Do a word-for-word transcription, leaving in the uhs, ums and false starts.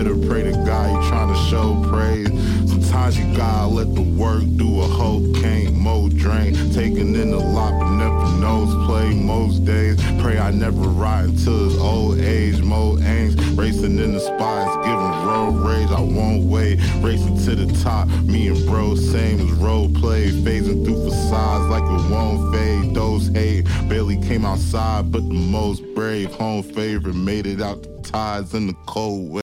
better pray to God, you trying to show praise. Sometimes you gotta let the work do a hoe, can't mo drain. Taking in the lot but never knows play most days. Pray I never ride until his old age, mo aims. Racing in the spots, giving road rage, I won't wait. Racing to the top, me and bro, same as role play. Phasing through facades like it won't fade. Those hate, barely came outside, but the most brave. Home favorite, made it out the tides in the cold way.